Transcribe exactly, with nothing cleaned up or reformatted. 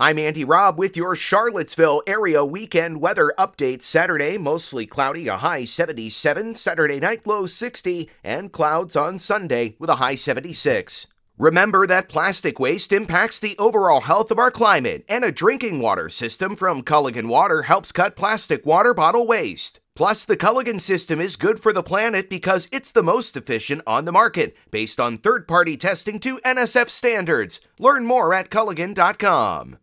I'm Andy Robb with your Charlottesville area weekend weather update. Saturday, mostly cloudy, a high seventy-seven. Saturday night, low sixty. And clouds on Sunday with a high seventy-six. Remember that plastic waste impacts the overall health of our climate, and a drinking water system from Culligan Water helps cut plastic water bottle waste. Plus, the Culligan system is good for the planet because it's the most efficient on the market, based on third-party testing to N S F standards. Learn more at Culligan dot com.